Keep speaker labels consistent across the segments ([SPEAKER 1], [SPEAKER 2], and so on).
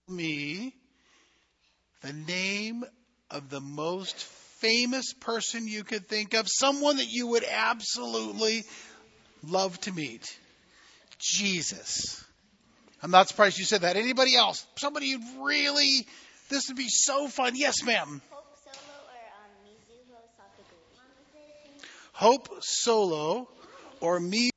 [SPEAKER 1] me the name of the most famous person you could think of, someone that you would absolutely love to meet. Jesus. I'm not surprised you said that. Anybody else? Somebody you'd really, this would be so fun. Yes, ma'am. Hope Solo or Mizuho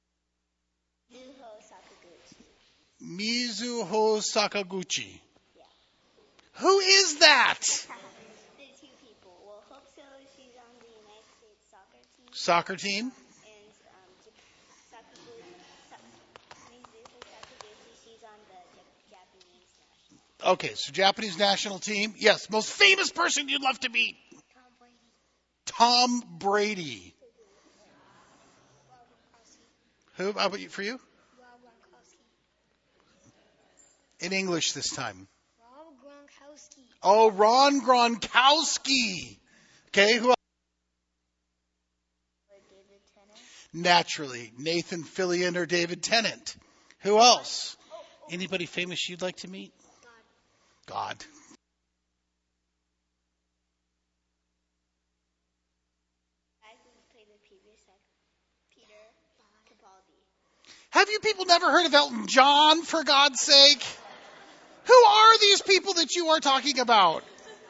[SPEAKER 1] Sakaguchi. Who is that?
[SPEAKER 2] The two people. Well, Hope Solo, she's on the United States
[SPEAKER 1] Soccer team?
[SPEAKER 2] And Mizuho Sakaguchi, she's on the Japanese national team.
[SPEAKER 1] Okay, so Japanese national team. Yes, most famous person you'd love to meet. Tom Brady. Who? How about you, for you? In English this time. Oh, Ron Gronkowski. Okay, who else? Naturally, Nathan Fillion or David Tennant. Who else? Anybody famous you'd like to meet? God. Have you people never heard of Elton John, for God's sake? Who are these people that you are talking about?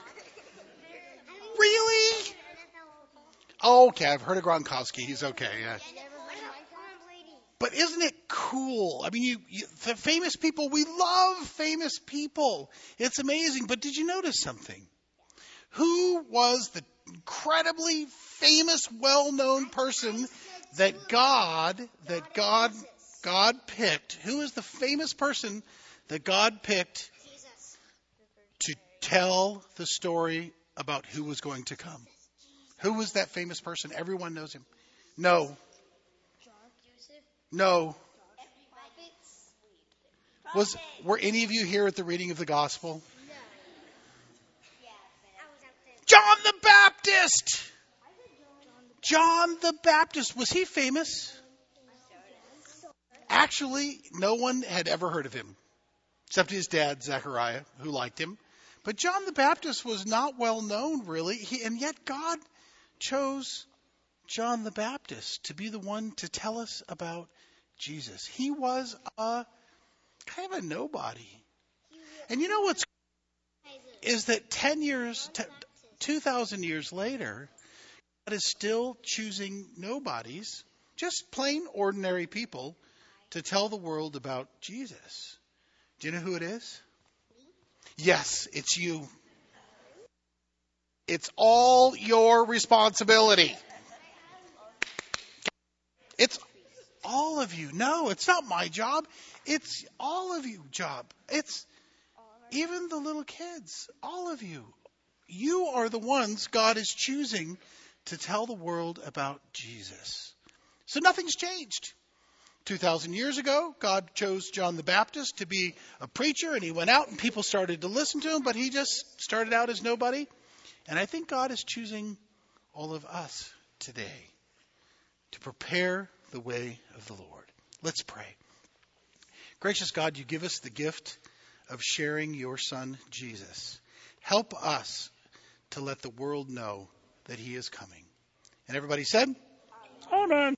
[SPEAKER 1] Really? Oh, okay, I've heard of Gronkowski. He's okay. Yeah. But isn't it cool? I mean, the famous people, we love famous people. It's amazing. But did you notice something? Who was the incredibly famous, well-known person that God picked? Who is the famous person that God picked to tell the story about who was going to come? Who was that famous person? Everyone knows him. No. Were any of you here at the reading of the gospel? John the Baptist! John the Baptist. Was he famous? Actually, no one had ever heard of him, except his dad, Zechariah, who liked him. But John the Baptist was not well known, really, and yet God chose John the Baptist to be the one to tell us about Jesus. He was kind of a nobody. And you know what's is that 2,000 years later, God is still choosing nobodies, just plain ordinary people, to tell the world about Jesus. Do you know who it is? Yes, it's you. It's all your responsibility. It's all of you. No, it's not my job. It's all of you job. It's even the little kids. All of you. You are the ones God is choosing to tell the world about Jesus. So nothing's changed. 2,000 years ago, God chose John the Baptist to be a preacher, and he went out and people started to listen to him, but he just started out as nobody. And I think God is choosing all of us today to prepare the way of the Lord. Let's pray. Gracious God, you give us the gift of sharing your Son, Jesus. Help us to let the world know that he is coming. And everybody said, Amen.